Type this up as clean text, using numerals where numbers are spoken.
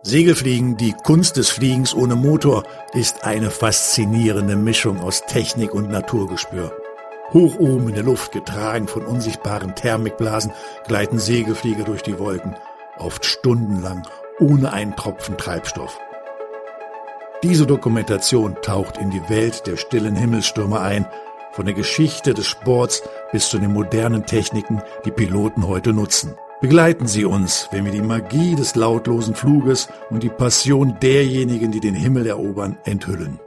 Segelfliegen, die Kunst des Fliegens ohne Motor, ist eine faszinierende Mischung aus Technik und Naturgespür. Hoch oben in der Luft, getragen von unsichtbaren Thermikblasen, gleiten Segelflieger durch die Wolken, oft stundenlang, ohne einen Tropfen Treibstoff. Diese Dokumentation taucht in die Welt der stillen Himmelsstürme ein, von der Geschichte des Sports bis zu den modernen Techniken, die Piloten heute nutzen. Begleiten Sie uns, wenn wir die Magie des lautlosen Fluges und die Passion derjenigen, die den Himmel erobern, enthüllen.